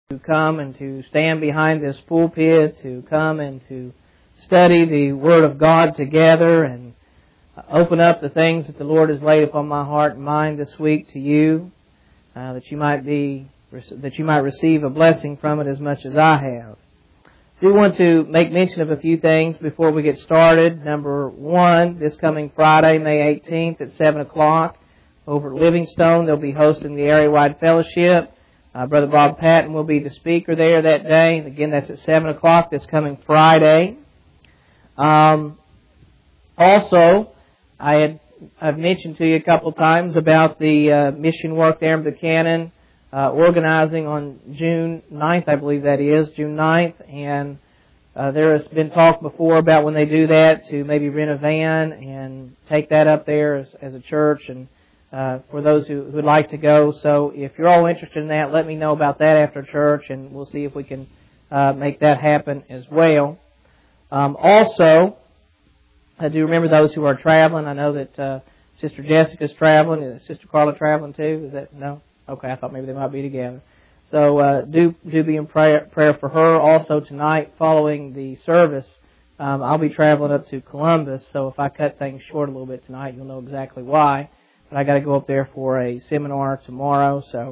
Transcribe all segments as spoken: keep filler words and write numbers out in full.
to come and to stand behind this pulpit, to come and to study the Word of God together and open up the things that the Lord has laid upon my heart and mind this week to you, uh, that you might be that you might receive a blessing from it as much as I have. I do want to make mention of a few things before we get started. Number one, this coming Friday, May eighteenth at seven o'clock over at Livingstone, they'll be hosting the area-wide fellowship. Uh, Brother Bob Patton will be the speaker there that day. Again, that's at seven o'clock this coming Friday. Um, also, I had I've mentioned to you a couple times about the uh, mission work there in Buchanan, uh, organizing on June ninth, I believe that is, June ninth. And uh, there has been talk before about when they do that to maybe rent a van and take that up there as, as a church and uh, for those who would like to go. So if you're all interested in that, let me know about that after church, and we'll see if we can uh, make that happen as well. Um, also, I do remember those who are traveling. I know that uh, Sister Jessica's traveling. Is Sister Carla traveling too? Is that no? Okay, I thought maybe they might be together. So uh, do do be in prayer, prayer for her. Also tonight, following the service, um, I'll be traveling up to Columbus. So if I cut things short a little bit tonight, you'll know exactly why. But I got to go up there for a seminar tomorrow. So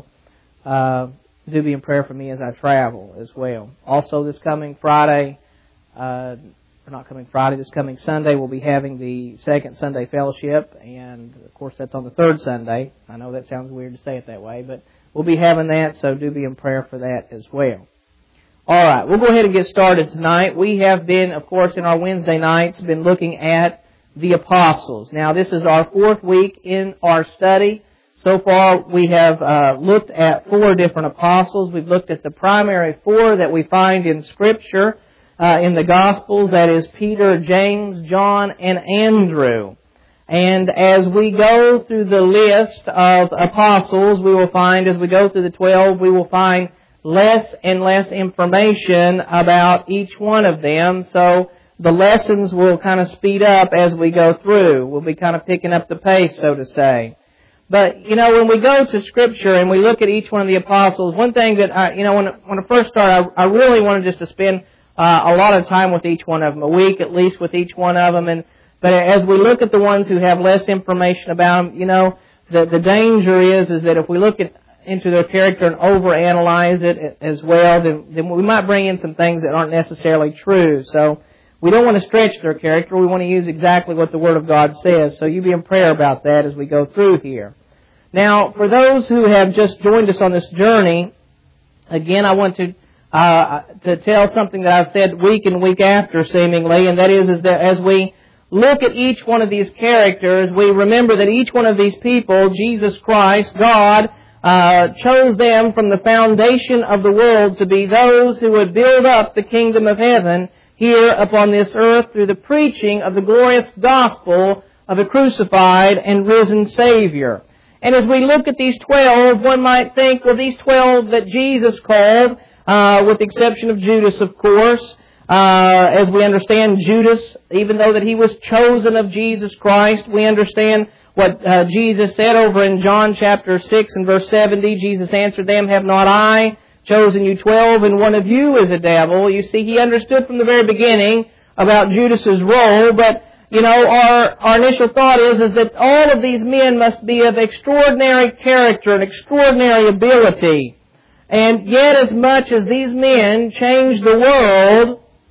uh, do be in prayer for me as I travel as well. Also, this coming Friday. Uh, Or not coming Friday, this coming Sunday, we'll be having the second Sunday fellowship, and of course that's on the third Sunday. I know that sounds weird to say it that way, but we'll be having that, so do be in prayer for that as well. All right, we'll go ahead and get started tonight. We have been, of course, in our Wednesday nights, been looking at the apostles. Now, this is our fourth week in our study. So far, we have uh, looked at four different apostles. We've looked at the primary four that we find in Scripture. Uh, in the Gospels, that is Peter, James, John, and Andrew. And as we go through the list of apostles, we will find, as we go through the twelve, we will find less and less information about each one of them. So the lessons will kind of speed up as we go through. We'll be kind of picking up the pace, so to say. But, you know, when we go to Scripture and we look at each one of the apostles, one thing that, I, you know, when, when I first started, I, I really wanted just to spend Uh, a lot of time with each one of them, a week at least with each one of them. And but as we look at the ones who have less information about them, you know, the the danger is is that if we look at into their character and overanalyze it as well, then then we might bring in some things that aren't necessarily true. So we don't want to stretch their character. We want to use exactly what the Word of God says. So you be in prayer about that as we go through here. Now, for those who have just joined us on this journey, again, I want to Uh, to tell something that I've said week and week after, seemingly, and that is, is that as we look at each one of these characters, we remember that each one of these people, Jesus Christ, God, uh, chose them from the foundation of the world to be those who would build up the kingdom of heaven here upon this earth through the preaching of the glorious gospel of a crucified and risen Savior. And as we look at these twelve, one might think, well, these twelve that Jesus called, Uh, with the exception of Judas, of course. Uh, as we understand, Judas, even though that he was chosen of Jesus Christ, we understand what uh, Jesus said over in John chapter six and verse seventy. Jesus answered them, "Have not I chosen you twelve, and one of you is a devil?" You see, he understood from the very beginning about Judas's role, but you know, our, our initial thought is, is that all of these men must be of extraordinary character and extraordinary ability. And yet, as much as these men changed the world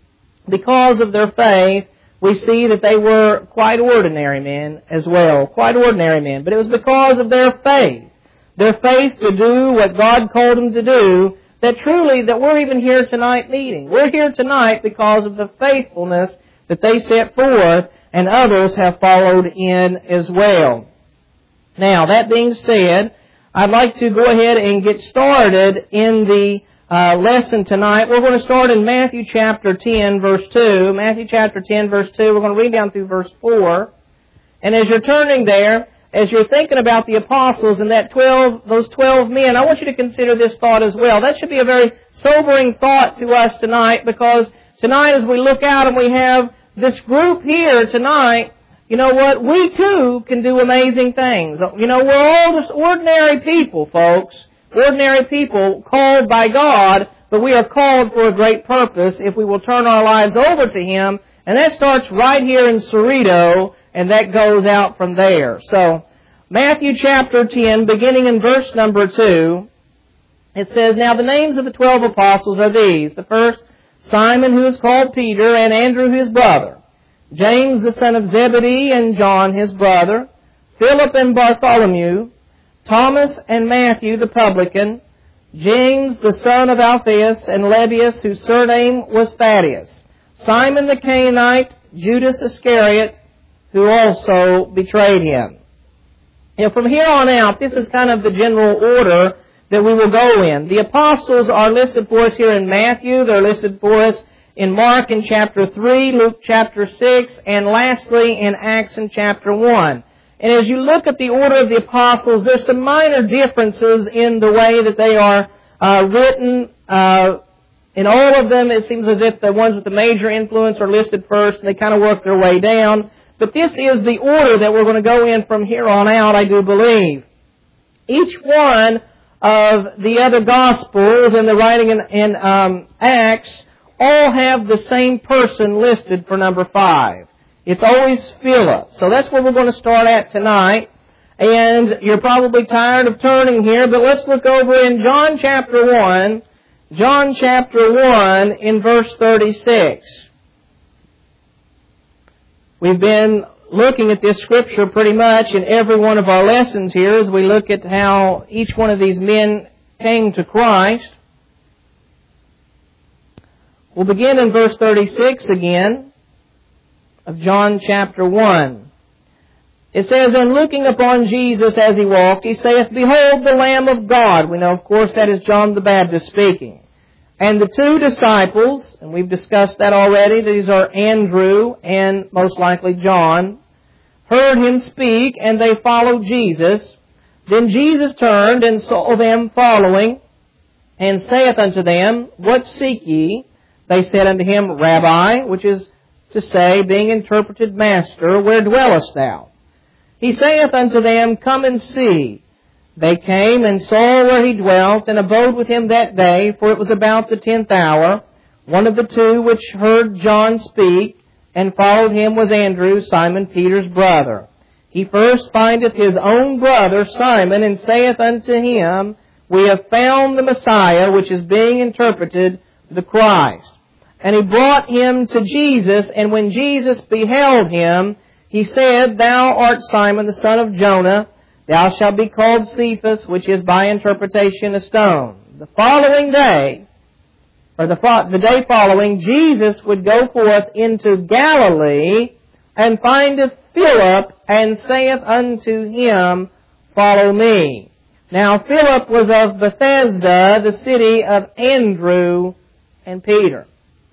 because of their faith, we see that they were quite ordinary men as well. Quite ordinary men. But it was because of their faith. Their faith to do what God called them to do, that truly, that we're even here tonight meeting. We're here tonight because of the faithfulness that they set forth, and others have followed in as well. Now, that being said, I'd like to go ahead and get started in the uh, lesson tonight. We're going to start in Matthew chapter ten, verse two. Matthew chapter ten, verse two. We're going to read down through verse four. And as you're turning there, as you're thinking about the apostles and that twelve, those twelve men, I want you to consider this thought as well. That should be a very sobering thought to us tonight, because tonight as we look out and we have this group here tonight, you know what? We too can do amazing things. You know, we're all just ordinary people, folks. Ordinary people called by God but we are called for a great purpose if we will turn our lives over to Him. And that starts right here in Cerrito, and that goes out from there. So, Matthew chapter ten, beginning in verse number two, it says, Now the names of the twelve apostles are these. The first, Simon, who is called Peter, and Andrew his brother, James the son of Zebedee, and John his brother, Philip and Bartholomew, Thomas and Matthew the publican, James the son of Alphaeus, and Lebbaeus, whose surname was Thaddeus, Simon the Canaanite, Judas Iscariot, who also betrayed him. Now, from here on out, this is kind of the general order that we will go in. The apostles are listed for us here in Matthew. They're listed for us in Mark in chapter three, Luke chapter six, and lastly in Acts in chapter one. And as you look at the order of the apostles, there's some minor differences in the way that they are uh, written. Uh, in all of them, it seems as if the ones with the major influence are listed first, and they kind of work their way down. But this is the order that we're going to go in from here on out, I do believe. Each one of the other Gospels and the writing in, in um, Acts all have the same person listed for number five. It's always Philip. So that's where we're going to start at tonight. And you're probably tired of turning here, but let's look over in John chapter one. John chapter one in verse thirty-six. We've been looking at this scripture pretty much in every one of our lessons here as we look at how each one of these men came to Christ. We'll begin in verse thirty-six again of John chapter one. It says, And looking upon Jesus as he walked, he saith, Behold the Lamb of God. We know, of course, that is John the Baptist speaking. And the two disciples, and we've discussed that already, these are Andrew and most likely John, heard him speak, and they followed Jesus. Then Jesus turned and saw them following, and saith unto them, What seek ye? They said unto him, Rabbi, which is to say, being interpreted, Master, where dwellest thou? He saith unto them, Come and see. They came and saw where he dwelt, and abode with him that day, for it was about the tenth hour. One of the two which heard John speak, and followed him, was Andrew, Simon Peter's brother. He first findeth his own brother Simon, and saith unto him, We have found the Messiah, which is being interpreted, the Christ. And he brought him to Jesus, and when Jesus beheld him, he said, Thou art Simon the son of Jonah, thou shalt be called Cephas, which is by interpretation a stone. The following day, or the, fo- the day following, Jesus would go forth into Galilee, and findeth Philip, and saith unto him, Follow me. Now Philip was of Bethsaida, the city of Andrew and Peter.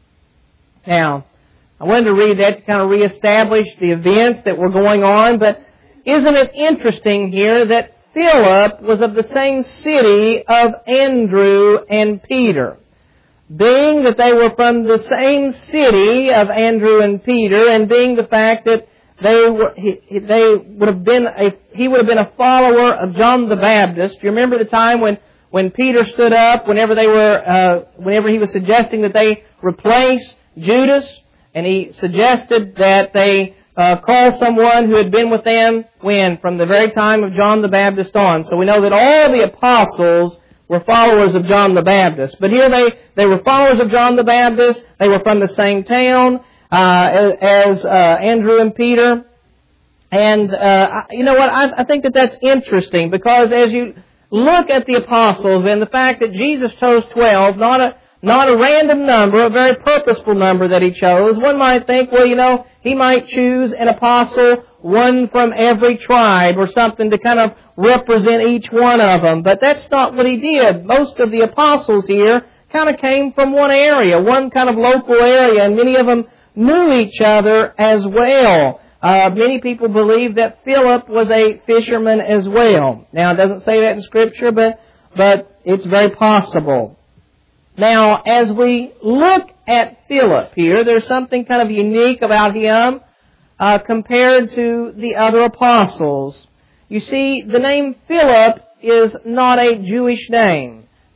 Now, I wanted to read that to kind of reestablish the events that were going on, but isn't it interesting here that Philip was of the same city of Andrew and Peter? Being that they were from the same city of Andrew and Peter, and being the fact that they were, he, they would have been a, he would have been a follower of John the Baptist. Do you remember the time when, when Peter stood up, whenever they were, uh, whenever he was suggesting that they replace Judas, and he suggested that they uh, call someone who had been with them when? From the very time of John the Baptist on. So we know that all the apostles were followers of John the Baptist. But here they, they were followers of John the Baptist. They were from the same town uh, as, as uh, Andrew and Peter. And uh, you know what? I, I think that that's interesting, because as you look at the apostles and the fact that Jesus chose twelve, not a Not a random number, a very purposeful number that he chose. One might think, well, you know, he might choose an apostle, one from every tribe or something, to kind of represent each one of them. But that's not what he did. Most of the apostles here kind of came from one area, one kind of local area, and many of them knew each other as well. Uh, many people believe that Philip was a fisherman as well. Now, it doesn't say that in Scripture, but, but it's very possible. Now, as we look at Philip here, there's something kind of unique about him uh, compared to the other apostles. You see, the name Philip is not a Jewish name.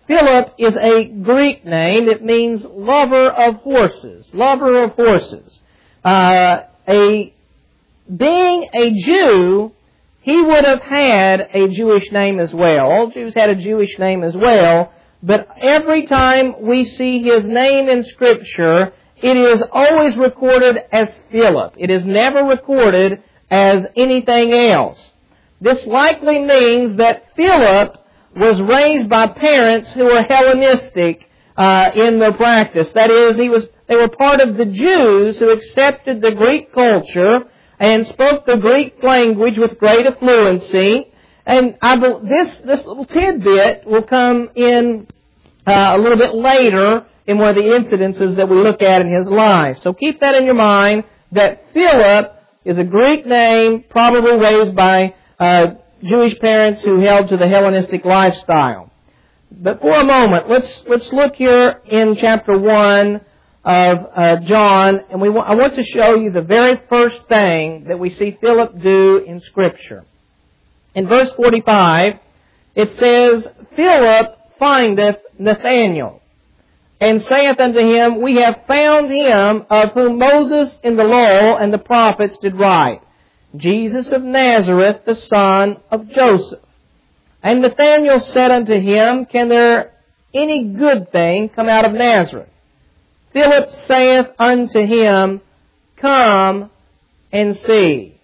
Philip is a Greek name. It means lover of horses. Lover of horses. Uh, a being a Jew, he would have had a Jewish name as well. All Jews had a Jewish name as well. But every time we see his name in Scripture, it is always recorded as Philip. It is never recorded as anything else. This likely means that Philip was raised by parents who were Hellenistic uh, in their practice. That is, he was they were part of the Jews who accepted the Greek culture and spoke the Greek language with great fluency. And I, this this little tidbit will come in uh, a little bit later in one of the incidences that we look at in his life. So keep that in your mind, that Philip is a Greek name, probably raised by uh, Jewish parents who held to the Hellenistic lifestyle. But for a moment, let's let's look here in chapter one of uh, John, and we want, I want to show you the very first thing that we see Philip do in Scripture. In verse forty-five, it says, Philip findeth Nathanael, and saith unto him, We have found him of whom Moses in the law and the prophets did write, Jesus of Nazareth, the son of Joseph. And Nathanael said unto him, Can there any good thing come out of Nazareth? Philip saith unto him, Come and see.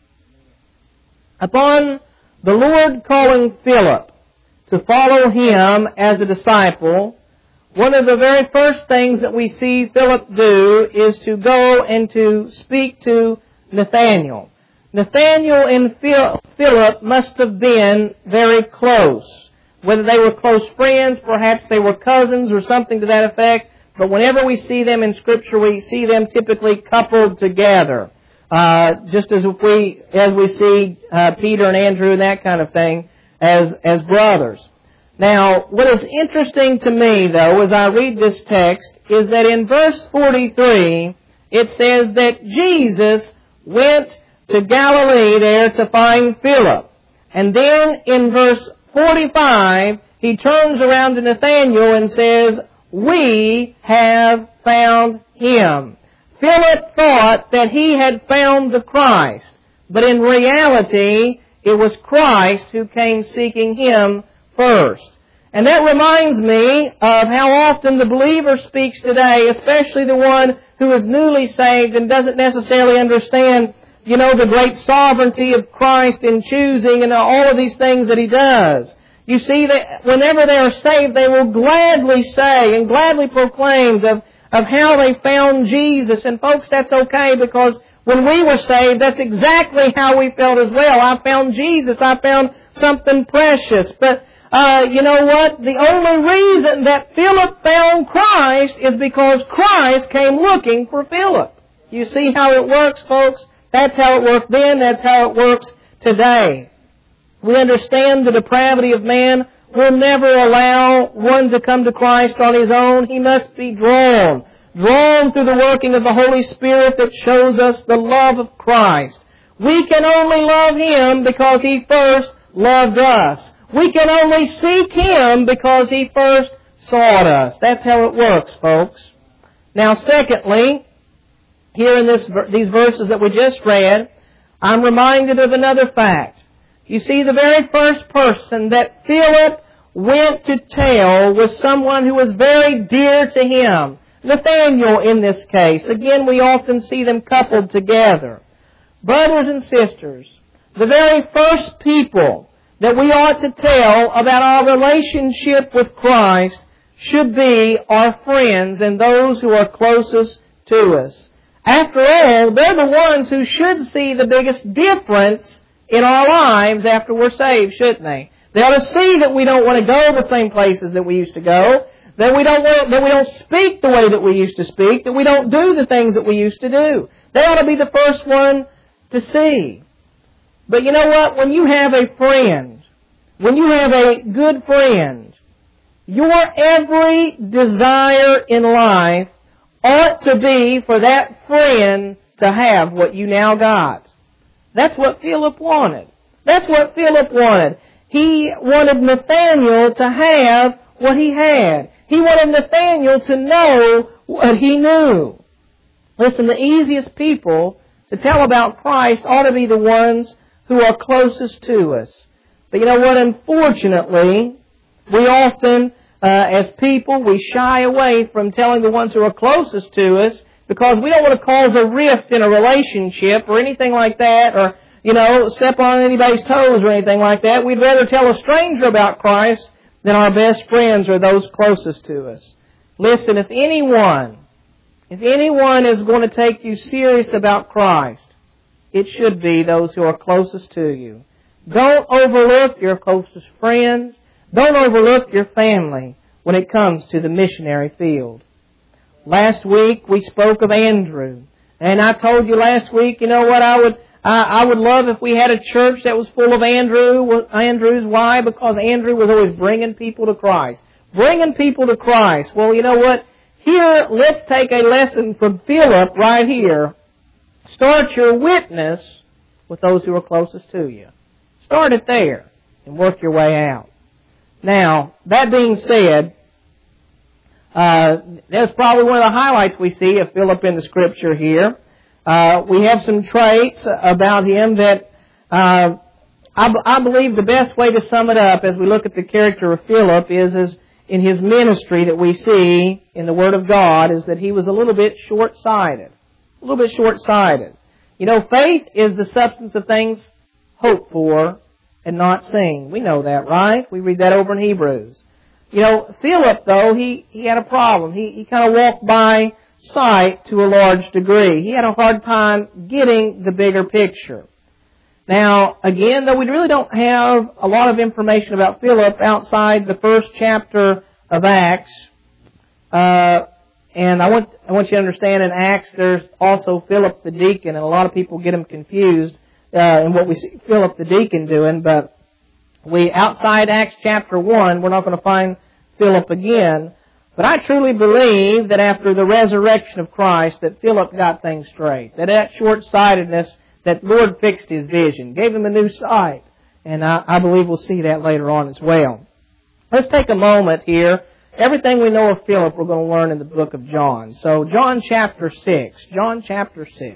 Upon the Lord calling Philip to follow him as a disciple, one of the very first things that we see Philip do is to go and to speak to Nathanael. Nathanael and Philip must have been very close. Whether they were close friends, perhaps they were cousins or something to that effect. But whenever we see them in Scripture, we see them typically coupled together. Uh, just as if we, as we see uh, Peter and Andrew and that kind of thing as as brothers. Now, what is interesting to me, though, as I read this text, is that in verse forty-three, it says that Jesus went to Galilee there to find Philip. And then in verse forty-five, he turns around to Nathanael and says, We have found him. Philip thought that he had found the Christ, but in reality, it was Christ who came seeking him first. And that reminds me of how often the believer speaks today, especially the one who is newly saved and doesn't necessarily understand, you know, the great sovereignty of Christ in choosing and all of these things that He does. You see that whenever they are saved, they will gladly say and gladly proclaim of, of how they found Jesus. And folks, that's okay, because when we were saved, that's exactly how we felt as well. I found Jesus. I found something precious. But, uh, you know what? The only reason that Philip found Christ is because Christ came looking for Philip. You see how it works, folks? That's how it worked then. That's how it works today. We understand the depravity of man. We'll never allow one to come to Christ on his own. He must be drawn. Drawn through the working of the Holy Spirit that shows us the love of Christ. We can only love Him because He first loved us. We can only seek Him because He first sought us. That's how it works, folks. Now, secondly, here in this, these verses that we just read, I'm reminded of another fact. You see, the very first person that Philip went to tell was someone who was very dear to him. Nathanael in this case. Again, we often see them coupled together. Brothers and sisters, the very first people that we ought to tell about our relationship with Christ should be our friends and those who are closest to us. After all, they're the ones who should see the biggest difference in our lives after we're saved, shouldn't they? They ought to see that we don't want to go the same places that we used to go, that we don't want, that we don't speak the way that we used to speak, that we don't do the things that we used to do. They ought to be the first one to see. But you know what? When you have a friend, when you have a good friend, your every desire in life ought to be for that friend to have what you now got. That's what Philip wanted. That's what Philip wanted. He wanted Nathanael to have what he had. He wanted Nathanael to know what he knew. Listen, the easiest people to tell about Christ ought to be the ones who are closest to us. But you know what? Unfortunately, we often, uh, as people, we shy away from telling the ones who are closest to us because we don't want to cause a rift in a relationship or anything like that, or, you know, step on anybody's toes or anything like that. We'd rather tell a stranger about Christ than our best friends or those closest to us. Listen, if anyone, if anyone is going to take you serious about Christ, it should be those who are closest to you. Don't overlook your closest friends. Don't overlook your family when it comes to the missionary field. Last week we spoke of Andrew. And I told you last week, you know what, I would I, I would love if we had a church that was full of Andrew, Andrews. Why? Because Andrew was always bringing people to Christ. Bringing people to Christ. Well, you know what? Here, let's take a lesson from Philip right here. Start your witness with those who are closest to you. Start it there and work your way out. Now, that being said, uh, that's probably one of the highlights we see of Philip in the Scripture here. Uh, we have some traits about him that uh, I, b- I believe the best way to sum it up as we look at the character of Philip is, is in his ministry that we see in the Word of God is that he was a little bit short-sighted. A little bit short-sighted. You know, faith is the substance of things hoped for and not seen. We know that, right? We read that over in Hebrews. You know, Philip, though, he, he had a problem. He, he kind of walked by sight to a large degree. He had a hard time getting the bigger picture. Now, again, though we really don't have a lot of information about Philip outside the first chapter of Acts, uh, and I want I want you to understand in Acts there's also Philip the deacon, and a lot of people get him confused uh, in what we see Philip the deacon doing, but we outside Acts chapter one, we're not going to find Philip again. But I truly believe that after the resurrection of Christ, that Philip got things straight. That that short-sightedness, that Lord fixed his vision, gave him a new sight. And I, I believe we'll see that later on as well. Let's take a moment here. Everything we know of Philip we're going to learn in the book of John. So John chapter six. John chapter six.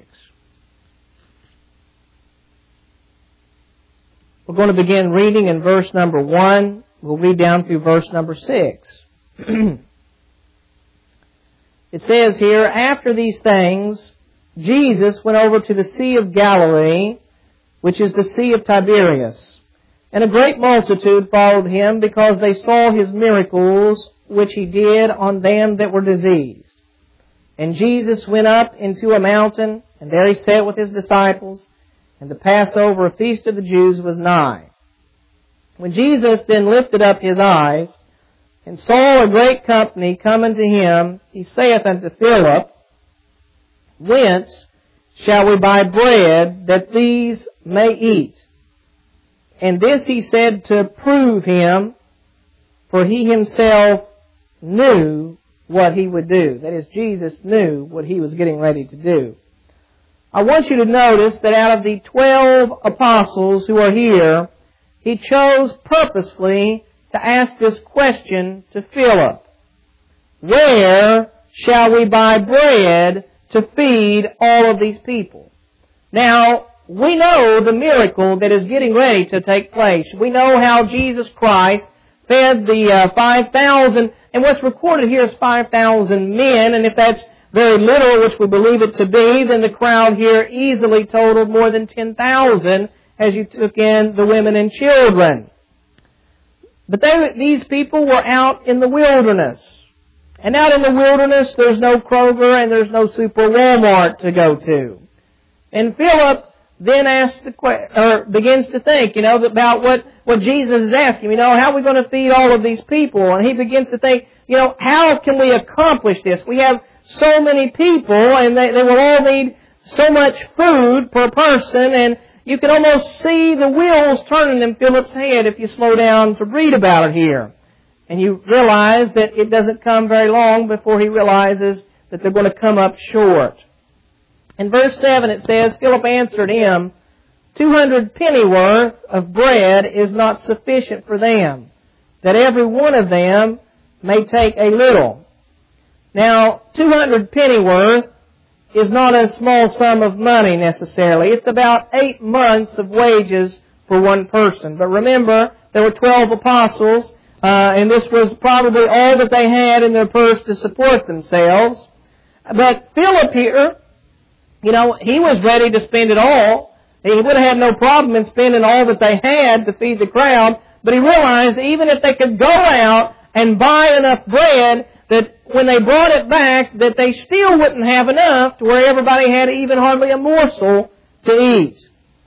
We're going to begin reading in verse number one. We'll read down through verse number six. It says here, after these things, Jesus went over to the Sea of Galilee, which is the Sea of Tiberias. And a great multitude followed him, because they saw his miracles, which he did on them that were diseased. And Jesus went up into a mountain, and there he sat with his disciples, and the Passover, a feast of the Jews, was nigh. When Jesus then lifted up his eyes, and saw a great company come unto him, he saith unto Philip, Whence shall we buy bread that these may eat? And this he said to prove him, for he himself knew what he would do. That is, Jesus knew what he was getting ready to do. I want you to notice that out of the twelve apostles who are here, he chose purposefully to ask this question to Philip. Where shall we buy bread to feed all of these people? Now, we know the miracle that is getting ready to take place. We know how Jesus Christ fed the uh, five thousand, and what's recorded here is five thousand men, and if that's very little, which we believe it to be, then the crowd here easily totaled more than ten thousand as you took in the women and children. But they, these people were out in the wilderness. And out in the wilderness, there's no Kroger and there's no Super Walmart to go to. And Philip then asks the or begins to think, you know, about what, what Jesus is asking. You know, how are we going to feed all of these people? And he begins to think, you know, how can we accomplish this? We have so many people, and they, they will all need so much food per person, and you can almost see the wheels turning in Philip's head if you slow down to read about it here. And you realize that it doesn't come very long before he realizes that they're going to come up short. In verse seven it says, Philip answered him, Two hundred pennyworth of bread is not sufficient for them, that every one of them may take a little. Now, two hundred pennyworth is not a small sum of money necessarily. It's about eight months of wages for one person. But remember, there were twelve apostles, uh, and this was probably all that they had in their purse to support themselves. But Philip here, you know, he was ready to spend it all. He would have had no problem in spending all that they had to feed the crowd, but he realized even if they could go out and buy enough bread, that when they brought it back, that they still wouldn't have enough to where everybody had even hardly a morsel to eat.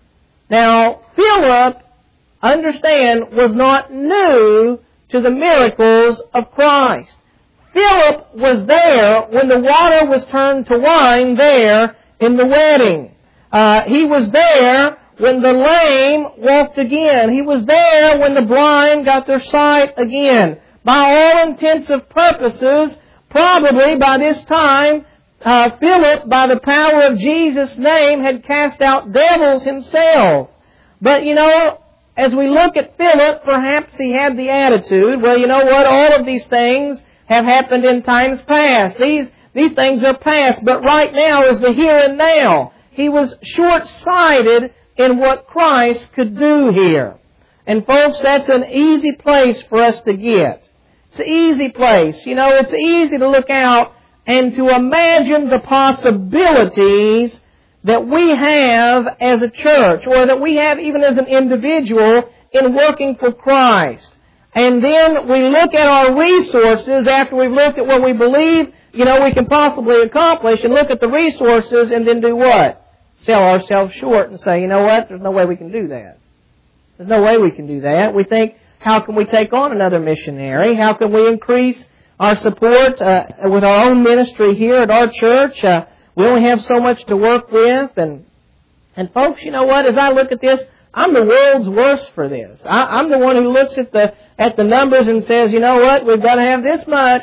Now, Philip, understand, was not new to the miracles of Christ. Philip was there when the water was turned to wine there in the wedding. Uh, he was there when the lame walked again. He was there when the blind got their sight again. By all intents and purposes, probably by this time, uh, Philip, by the power of Jesus' name, had cast out devils himself. But, you know, as we look at Philip, perhaps he had the attitude, well, you know what, all of these things have happened in times past. These, these things are past, but right now is the here and now. He was short-sighted in what Christ could do here. And folks, that's an easy place for us to get. It's an easy place. You know, it's easy to look out and to imagine the possibilities that we have as a church, or that we have even as an individual in working for Christ. And then we look at our resources after we've looked at what we believe, you know, we can possibly accomplish, and look at the resources and then do what? Sell ourselves short and say, you know what, there's no way we can do that. There's no way we can do that. We think, how can we take on another missionary? How can we increase our support uh, with our own ministry here at our church? Uh, we only have so much to work with. And and folks, you know what? As I look at this, I'm the world's worst for this. I, I'm the one who looks at the at the numbers and says, you know what? We've got to have this much.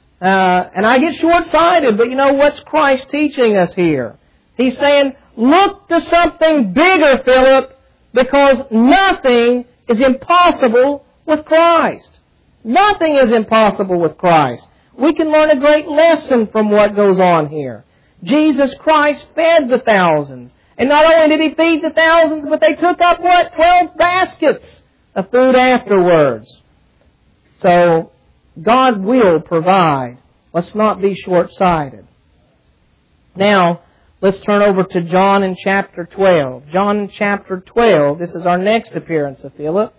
Uh, and I get short-sighted. But you know, what's Christ teaching us here? He's saying, look to something bigger, Philip, because nothing is impossible with Christ. Nothing is impossible with Christ. We can learn a great lesson from what goes on here. Jesus Christ fed the thousands. And not only did He feed the thousands, but they took up what? Twelve baskets of food afterwards. So, God will provide. Let's not be short-sighted. Now, let's turn over to John in chapter twelve. John in chapter twelve, this is our next appearance of Philip.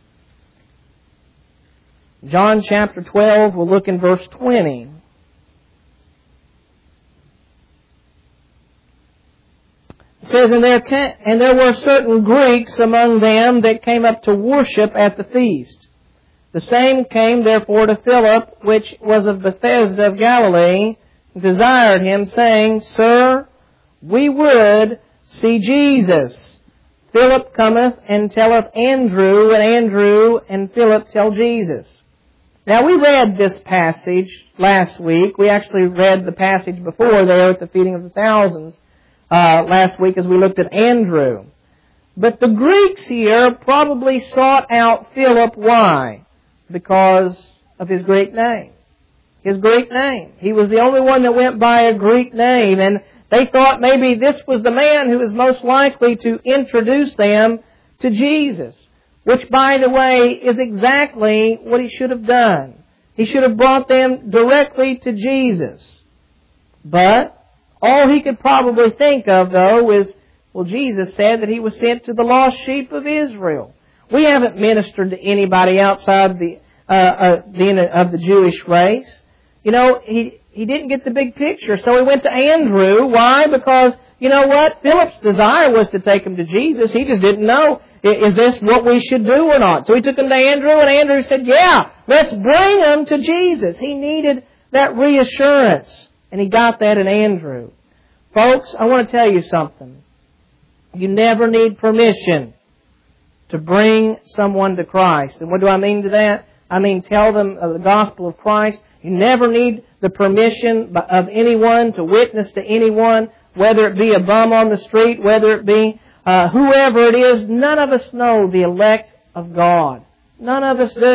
John chapter twelve, we'll look in verse twenty. It says, and there, came, and there were certain Greeks among them that came up to worship at the feast. The same came therefore to Philip, which was of Bethsaida of Galilee, and desired him, saying, Sir, we would see Jesus. Philip cometh and telleth Andrew, and Andrew and Philip tell Jesus. Now, we read this passage last week. We actually read the passage before there at the feeding of the thousands uh, last week as we looked at Andrew. But the Greeks here probably sought out Philip. Why? Because of his Greek name. His Greek name. He was the only one that went by a Greek name, and they thought maybe this was the man who was most likely to introduce them to Jesus. Which, by the way, is exactly what he should have done. He should have brought them directly to Jesus. But all he could probably think of, though, is, well, Jesus said that He was sent to the lost sheep of Israel. We haven't ministered to anybody outside the, uh, uh, the of the Jewish race. You know, he he didn't get the big picture, so he went to Andrew. Why? Because, you know what? Philip's desire was to take him to Jesus. He just didn't know, is this what we should do or not? So he took him to Andrew, and Andrew said, yeah, let's bring him to Jesus. He needed that reassurance, and he got that in Andrew. Folks, I want to tell you something. You never need permission to bring someone to Christ. And what do I mean to that? I mean tell them of the gospel of Christ. You never need the permission of anyone to witness to anyone, whether it be a bum on the street, whether it be uh, whoever it is. None of us know the elect of God. None of us do.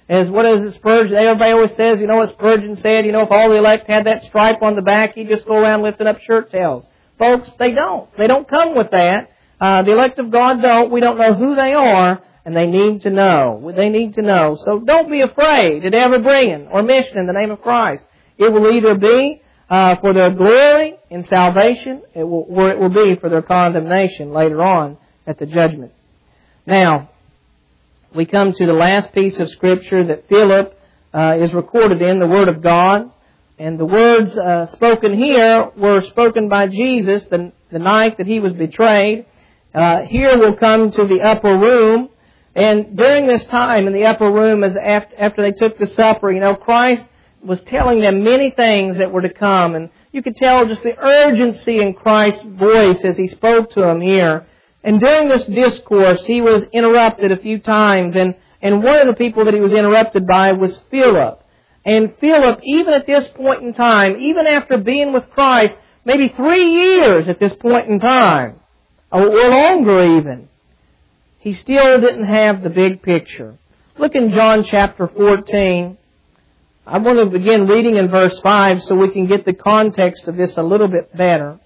As what is it, Spurgeon? Everybody always says, you know what Spurgeon said, you know, if all the elect had that stripe on the back, he'd just go around lifting up shirt tails. Folks, they don't. They don't come with that. Uh, the elect of God don't. We don't know who they are, and they need to know. They need to know. So don't be afraid at ever bringing or mission in the name of Christ. It will either be uh, for their glory in salvation, it will, or it will be for their condemnation later on at the judgment. Now, we come to the last piece of Scripture that Philip uh, is recorded in, the Word of God. And the words uh, spoken here were spoken by Jesus the, the night that He was betrayed. Uh, here we'll come to the upper room. And during this time in the upper room, as after, after they took the supper, you know, Christ was telling them many things that were to come. And you could tell just the urgency in Christ's voice as He spoke to them here. And during this discourse, He was interrupted a few times. And, and one of the people that He was interrupted by was Philip. And Philip, even at this point in time, even after being with Christ, maybe three years at this point in time, or longer even, he still didn't have the big picture. Look in John chapter fourteen. I want to begin reading in verse five so we can get the context of this a little bit better.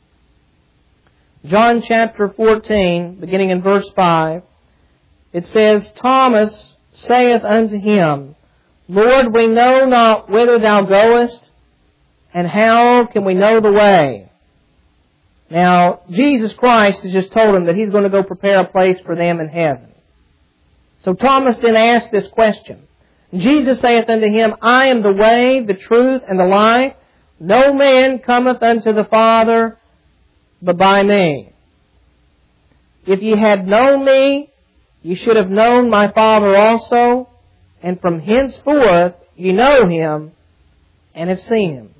John chapter fourteen, beginning in verse five, it says, Thomas saith unto Him, Lord, we know not whither Thou goest, and how can we know the way? Now, Jesus Christ has just told him that He's going to go prepare a place for them in heaven. So Thomas then asked this question. Jesus saith unto him, I am the way, the truth, and the life. No man cometh unto the Father but by me. If ye had known me, ye should have known my Father also, and from henceforth ye know Him and have seen Him.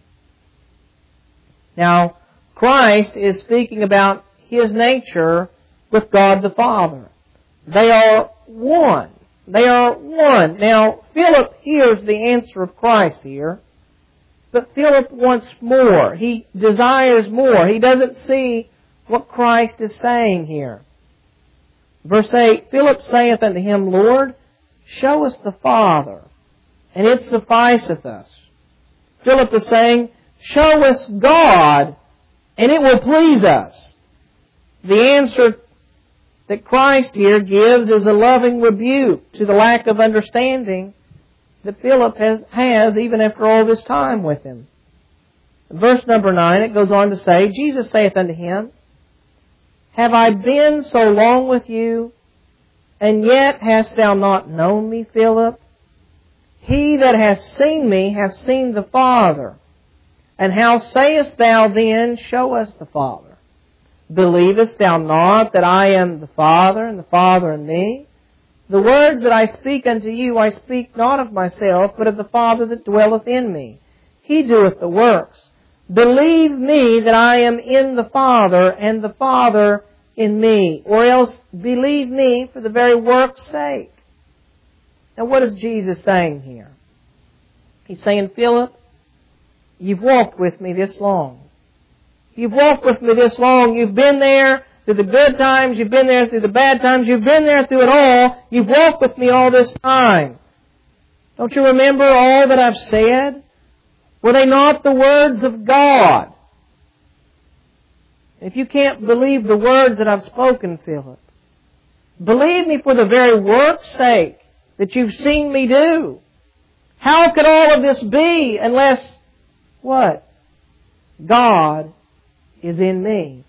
Now, Christ is speaking about His nature with God the Father. They are one. They are one. Now, Philip hears the answer of Christ here, but Philip wants more. He desires more. He doesn't see what Christ is saying here. Verse eight, Philip saith unto Him, Lord, show us the Father, and it sufficeth us. Philip is saying, show us God, and it will please us. The answer that Christ here gives is a loving rebuke to the lack of understanding that Philip has, has even after all this time with him. In verse number nine, it goes on to say, Jesus saith unto him, Have I been so long with you, and yet hast thou not known me, Philip? He that hath seen me hath seen the Father. And how sayest thou then, Show us the Father? Believest thou not that I am the Father, and the Father in me? The words that I speak unto you, I speak not of myself, but of the Father that dwelleth in me. He doeth the works. Believe me that I am in the Father, and the Father in me. Or else believe me for the very work's sake. Now what is Jesus saying here? He's saying, Philip, you've walked with me this long. You've walked with me this long. You've been there through the good times. You've been there through the bad times. You've been there through it all. You've walked with me all this time. Don't you remember all that I've said? Were they not the words of God? If you can't believe the words that I've spoken, Philip, believe me for the very work's sake that you've seen me do. How could all of this be unless, what? God is in me.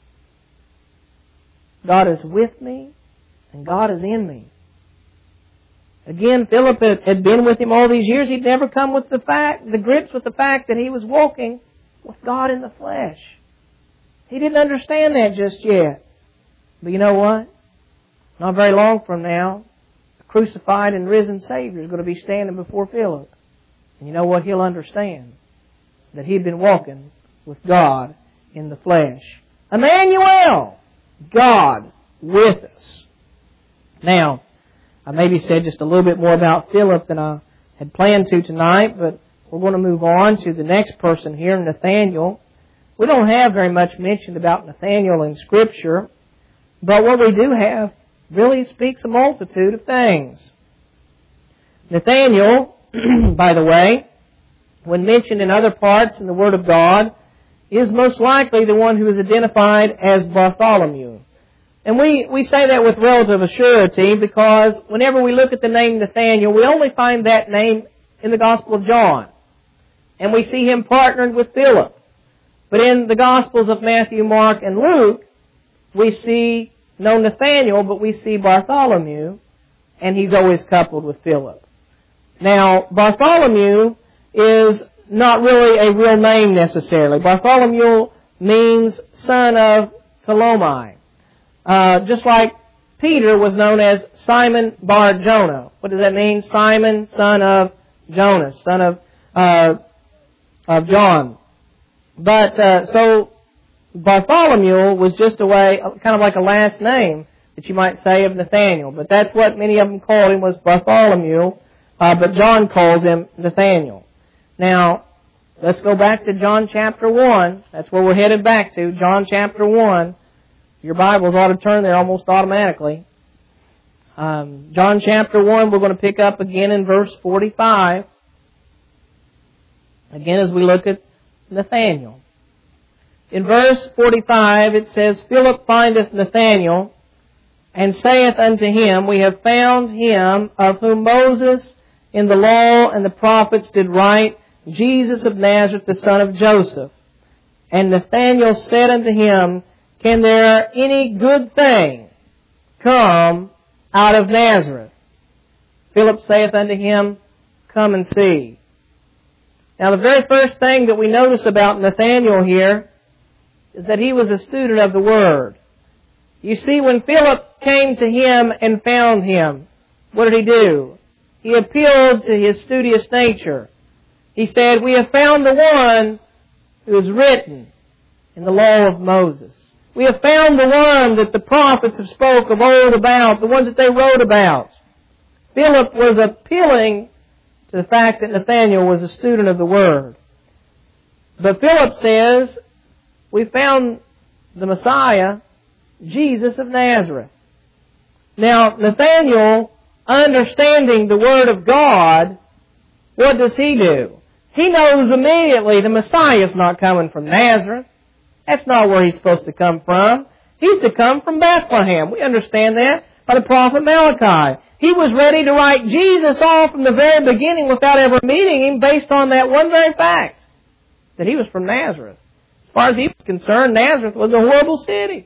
God is with me, and God is in me. Again, Philip had been with him all these years. He'd never come with the fact, the grips with the fact that he was walking with God in the flesh. He didn't understand that just yet. But you know what? Not very long from now, a crucified and risen Savior is going to be standing before Philip. And you know what? He'll understand that he'd been walking with God in the flesh. Emmanuel, God with us. Now, I maybe said just a little bit more about Philip than I had planned to tonight, but we're going to move on to the next person here, Nathanael. We don't have very much mentioned about Nathanael in Scripture, but what we do have really speaks a multitude of things. Nathanael, by the way, when mentioned in other parts in the Word of God, is most likely the one who is identified as Bartholomew. And we, we say that with relative assurity because whenever we look at the name Nathanael, we only find that name in the Gospel of John. And we see him partnered with Philip. But in the Gospels of Matthew, Mark, and Luke, we see no Nathanael, but we see Bartholomew, and he's always coupled with Philip. Now, Bartholomew is not really a real name necessarily. Bartholomew means son of Ptolemy. Uh, just like Peter was known as Simon Bar Jonah. What does that mean? Simon, son of Jonas, son of uh, of John. But uh, so Bartholomew was just a way, kind of like a last name that you might say of Nathanael. But that's what many of them called him, was Bartholomew. Uh, but John calls him Nathanael. Now, let's go back to John chapter one. That's where we're headed back to, John chapter one. Your Bibles ought to turn there almost automatically. Um, John chapter one, we're going to pick up again in verse forty-five. Again, as we look at Nathanael. In verse forty-five, it says, Philip findeth Nathanael, and saith unto him, We have found him of whom Moses in the law and the prophets did write, Jesus of Nazareth, the son of Joseph. And Nathanael said unto him, Can there any good thing come out of Nazareth? Philip saith unto him, Come and see. Now the very first thing that we notice about Nathanael here is that he was a student of the Word. You see, when Philip came to him and found him, what did he do? He appealed to his studious nature. He said, We have found the one who is written in the law of Moses. We have found the one that the prophets have spoke of old about, the ones that they wrote about. Philip was appealing to the fact that Nathanael was a student of the Word. But Philip says, we found the Messiah, Jesus of Nazareth. Now, Nathanael, understanding the Word of God, what does he do? He knows immediately the Messiah is not coming from Nazareth. That's not where he's supposed to come from. He's to come from Bethlehem. We understand that by the prophet Malachi. He was ready to write Jesus off from the very beginning without ever meeting him based on that one very fact, that he was from Nazareth. As far as he was concerned, Nazareth was a horrible city.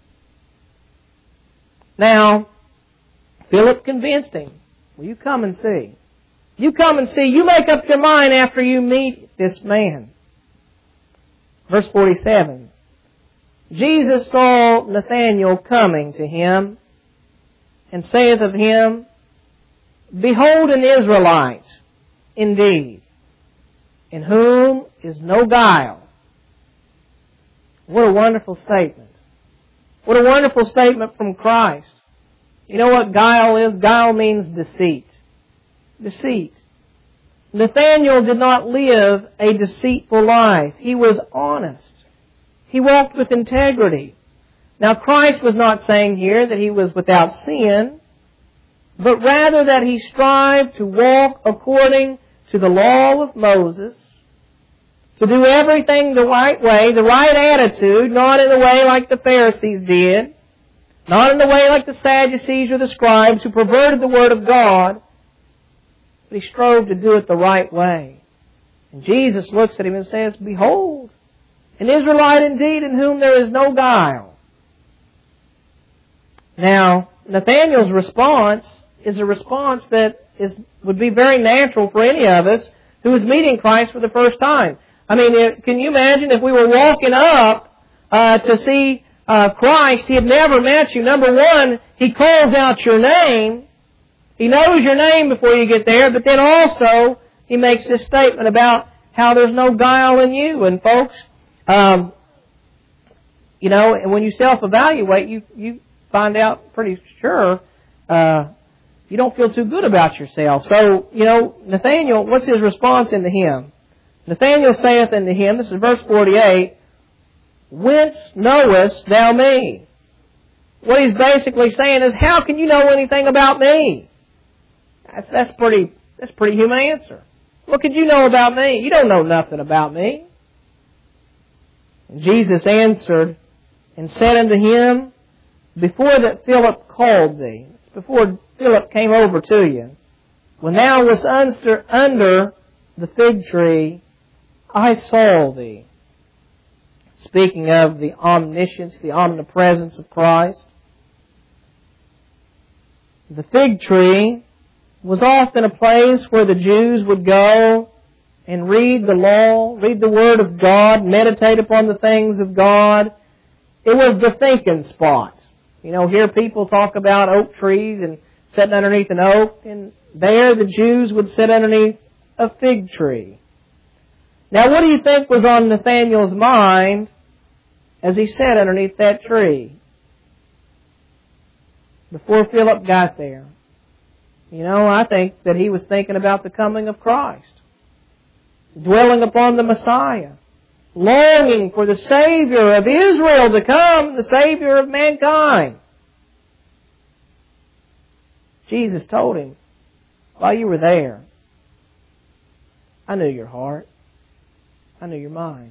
Now, Philip convinced him. Will you come and see? You come and see. You make up your mind after you meet this man. Verse forty-seven. Jesus saw Nathanael coming to him, and saith of him, Behold an Israelite, indeed, in whom is no guile. What a wonderful statement. What a wonderful statement from Christ. You know what guile is? Guile means deceit. Deceit. Nathanael did not live a deceitful life. He was honest. He walked with integrity. Now, Christ was not saying here that he was without sin, but rather that he strived to walk according to the law of Moses, to do everything the right way, the right attitude, not in the way like the Pharisees did, not in the way like the Sadducees or the scribes who perverted the Word of God, but he strove to do it the right way. And Jesus looks at him and says, Behold, an Israelite indeed in whom there is no guile. Now, Nathanael's response is a response that is would be very natural for any of us who is meeting Christ for the first time. I mean, can you imagine if we were walking up uh, to see uh, Christ, he had never met you. Number one, he calls out your name. He knows your name before you get there, but then also he makes this statement about how there's no guile in you. And folks, um, you know, when you self-evaluate, you you find out pretty sure uh, you don't feel too good about yourself. So, you know, Nathanael, what's his response unto him? Nathanael saith unto him, this is verse forty-eight, Whence knowest thou me? What he's basically saying is, how can you know anything about me? That's, that's pretty That's a pretty human answer. What could you know about me? You don't know nothing about me. And Jesus answered and said unto him, before that Philip called thee, it's before Philip came over to you, when thou wast under, under the fig tree, I saw thee. Speaking of the omniscience, the omnipresence of Christ. The fig tree was often a place where the Jews would go and read the law, read the Word of God, meditate upon the things of God. It was the thinking spot. You know, here people talk about oak trees and sitting underneath an oak, and there the Jews would sit underneath a fig tree. Now, what do you think was on Nathanael's mind as he sat underneath that tree before Philip got there? You know, I think that he was thinking about the coming of Christ, dwelling upon the Messiah, longing for the Savior of Israel to come, the Savior of mankind. Jesus told him, while you were there, I knew your heart. I knew your mind.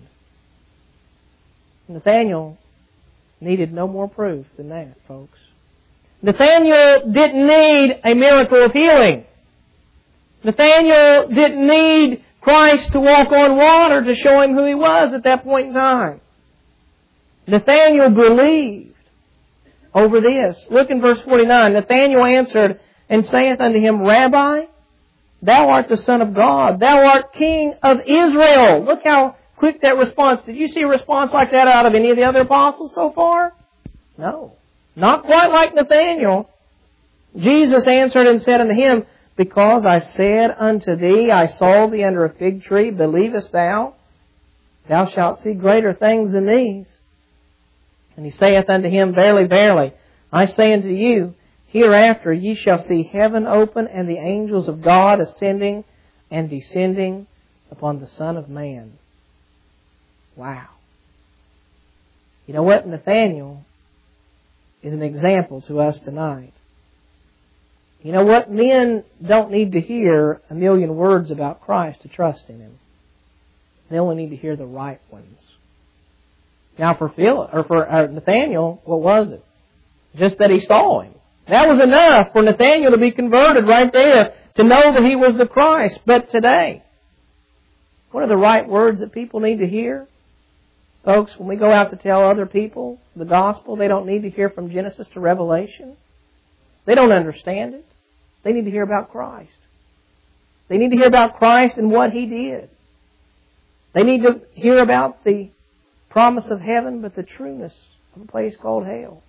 Nathanael needed no more proof than that, folks. Nathanael didn't need a miracle of healing. Nathanael didn't need Christ to walk on water to show him who He was at that point in time. Nathanael believed over this. Look in verse forty-nine. Nathanael answered and saith unto him, Rabbi, thou art the Son of God. Thou art King of Israel. Look how quick that response. Did you see a response like that out of any of the other apostles so far? No. Not quite like Nathanael. Jesus answered and said unto him, Because I said unto thee, I saw thee under a fig tree, believest thou? Thou shalt see greater things than these. And he saith unto him, Verily, verily, I say unto you, hereafter ye shall see heaven open, and the angels of God ascending and descending upon the Son of Man. Wow. You know what? Nathanael is an example to us tonight. You know what? Men don't need to hear a million words about Christ to trust in Him. They only need to hear the right ones. Now for Philip, or for uh, Nathanael, what was it? Just that he saw Him. That was enough for Nathanael to be converted right there, to know that he was the Christ. But today, what are the right words that people need to hear? Folks, when we go out to tell other people the gospel, they don't need to hear from Genesis to Revelation. They don't understand it. They need to hear about Christ. They need to hear about Christ and what He did. They need to hear about the promise of heaven, but the trueness of a place called hell.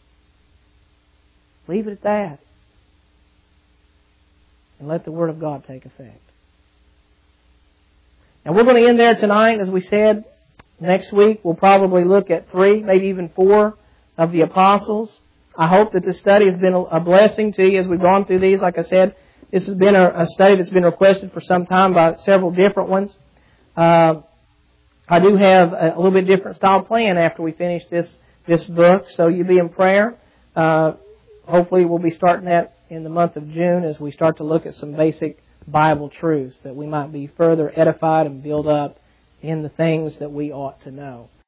Leave it at that. And let the Word of God take effect. Now we're going to end there tonight. As we said, next week we'll probably look at three, maybe even four of the apostles. I hope that this study has been a blessing to you as we've gone through these. Like I said, this has been a study that's been requested for some time by several different ones. Uh, I do have a little bit different style plan after we finish this this book, so you be in prayer. Uh, hopefully we'll be starting that in the month of June as we start to look at some basic Bible truths that we might be further edified and build up in the things that we ought to know.